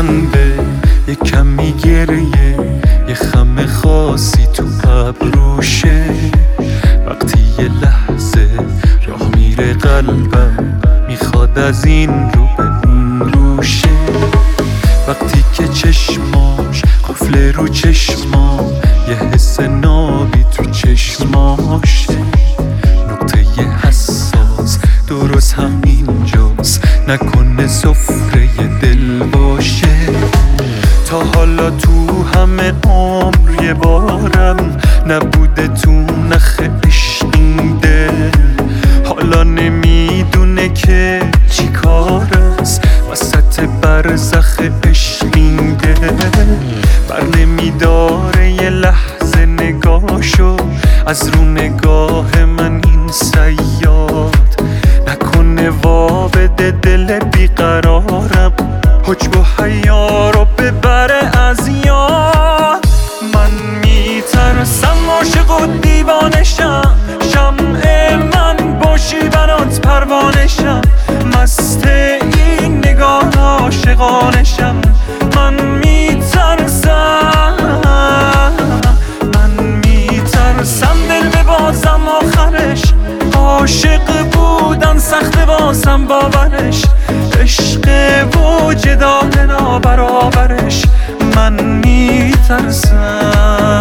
خنده، یه کمی گریه، یه خم خاصی تو ابروشه. وقتی یه لحظه راه میره قلبم، میخواد از این رو به اون روشه. وقتی که چشماش قفل رو چشمام، یه حس نابی تو چشماشه. نقطه حساس درست همینجاست، نکنه سفره دل باشه. تا حالا تو همه عمر یه بارم نبوده تو نخ عشق این دل. حالا نمیدونه که چی کار است وسط برزخ عشق این دل. بر نمیداره یه لحظه نگاهشو از رو نگاه من این صیاد. نکنه وا بده دل بیقرارم، حجب و حیا رو ببره از یاد. من میترسم عاشق و دیوانشم، شمع من باشی برات پروانشم. مست این نگاه عاشقانشم. من میترسم دل ببازم آخرش. عاشق بودن سخته واسم باورش، عشق وجدان نابرابرش. من میترسم.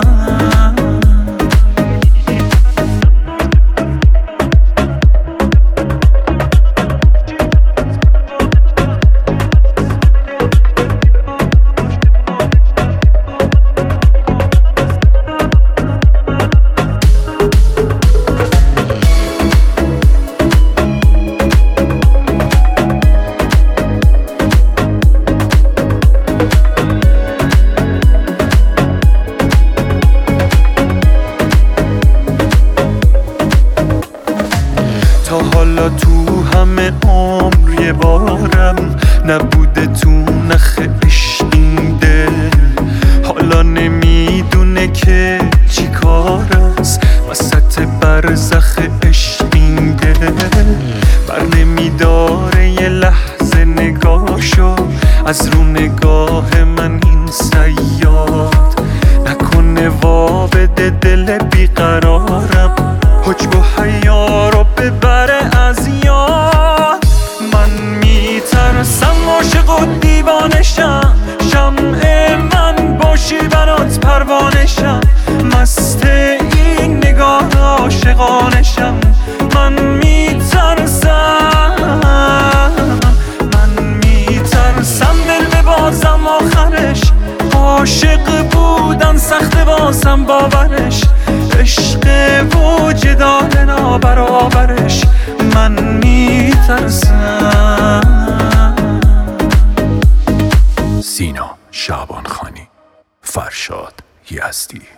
تا حالا تو همه عمر یه بارم نبوده تو نخ عشق این دل. حالا نمیدونه که چی کار است وسط برزخ عشق این دل. بر نمیداره یه لحظه نگاهشو از رو نگاه من این صیاد. نکنه وا بده دل بیقرارم، حجب و حیا رو ببره از یاد. من میترسم عاشق و دیوانشم، شمع من باشی برات پروانشم. مست این نگاه عاشقانشم. من میترسم دل ببازم آخرش. عاشق بودن سخته واسم باورش، عشق وجدان نابرابرش. من میترسم. سینا شعبان خانی، فرشاد یزدی.